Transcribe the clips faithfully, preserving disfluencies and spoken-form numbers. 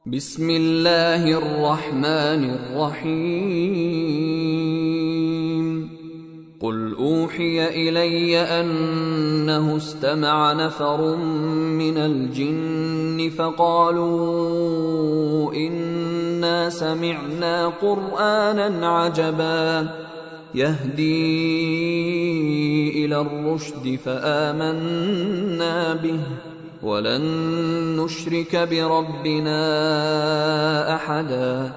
بسم الله الرحمن الرحيم قل أوحي إلي أنه استمع نفر من الجن فقالوا إنا سمعنا قرآنا عجبا يهدي إلى الرشد فآمنا به ولن نشرك بربنا أحدا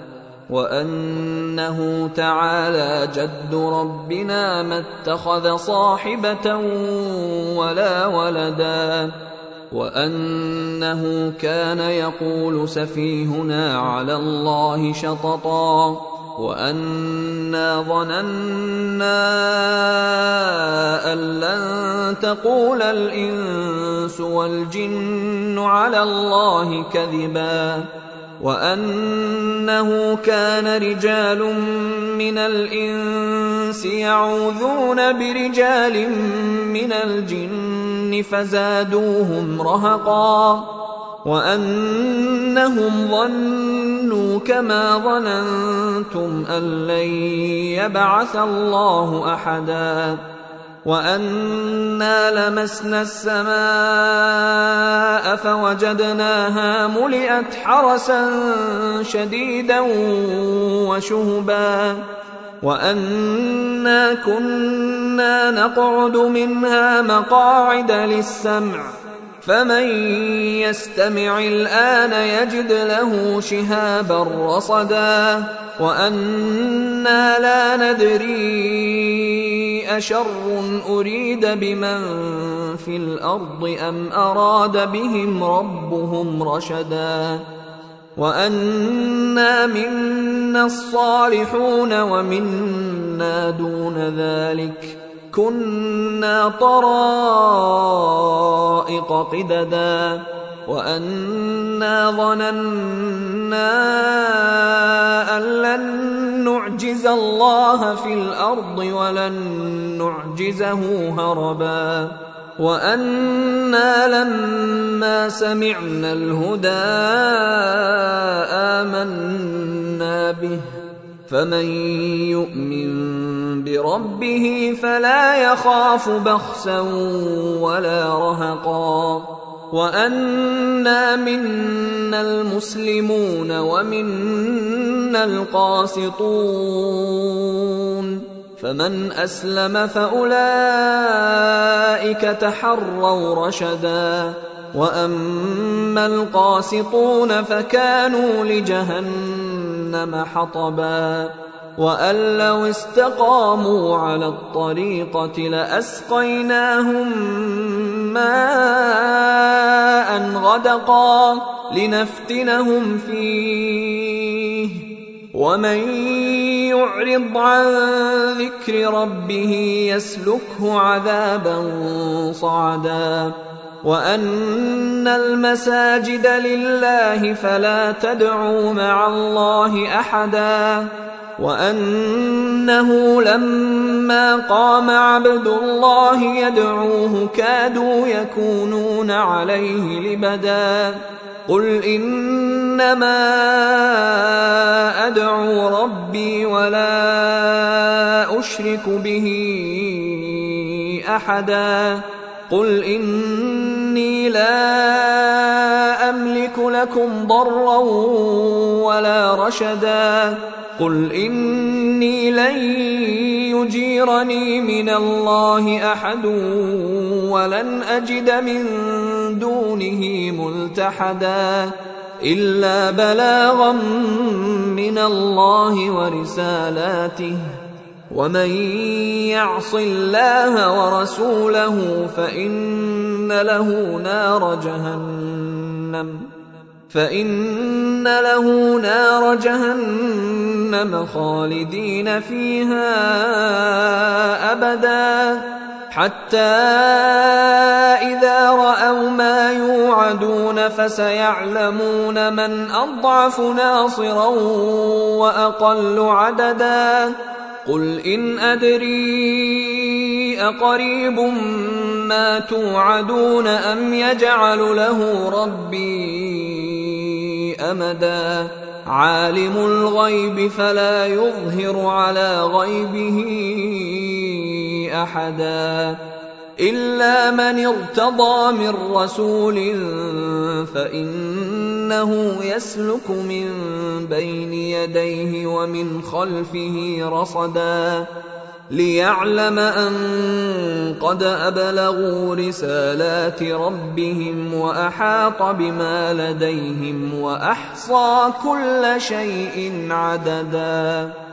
وأنه تعالى جد ربنا ما اتخذ صاحبة ولا ولدا وأنه كان يقول سفيهنا على الله شططا وأنا ظننا أن لن تقول الإنس والجن على الله كذبا وأنه كان رجال من الإنس يعوذون برجال من الجن فزادوهم رهقا وأنهم ظنوا كما ظننتم أن لن يبعث الله أحدا وأنا لمسنا السماء فوجدناها ملئت حرسا شديدا وشهبا وأنا كنا نقعد منها مقاعد للسمع فمن يستمع الآن يجد له شهابا رصدا وأنا لا ندري أشر أريد بمن في الأرض أم أراد بهم ربهم رشدا وأنا منا الصالحون ومنا دون ذلك كنا طرائق قددا وأنا ظننا أن لن نعجز الله في الأرض ولن نعجزه هربا وأنا لما سمعنا الهدى آمنا به فمن يؤمن بربه فلا يخاف بخسا ولا رهقا وأنا منا المسلمون ومنا القاسطون فمن أسلم فأولئك تحروا رشدا وأما القاسطون فكانوا لجهنم حطبا وأن لو استقاموا على الطريقة لأسقيناهم ماء غدقا لنفتنهم فيه ومن يعرض عن ذكر ربه يسلكه عذابا صعدا وأن المساجد لله فلا تدعوا مع الله أحدا وأنه لما قام عبد الله يدعوه كادوا يكونون عليه لبدا قل إنما أدعو ربي ولا أشرك به أحدا قل إني لا أملك لكم ضرا ولا رشدا قل إني لن يجيرني من الله أحد ولن أجد من دونه ملتحدا إلا بلاغا من الله ورسالاته ومن يعص الله ورسوله فإن له نار جهنم فإن له نار جهنم خالدين فيها أبدا حتى إذا رأوا ما يوعدون فسيعلمون من أضعف ناصرا وأقل عددا قل إن أدري أقريب ما توعدون أم يجعل له ربي أمدا عالم الغيب فلا يظهر على غيبه أحدا إلا من ارتضى من رسول فإنه يسلك من بين يديه ومن خلفه رصدا ليعلم أن قد أبلغوا رسالات ربهم وأحاط بما لديهم وأحصى كل شيء عددا.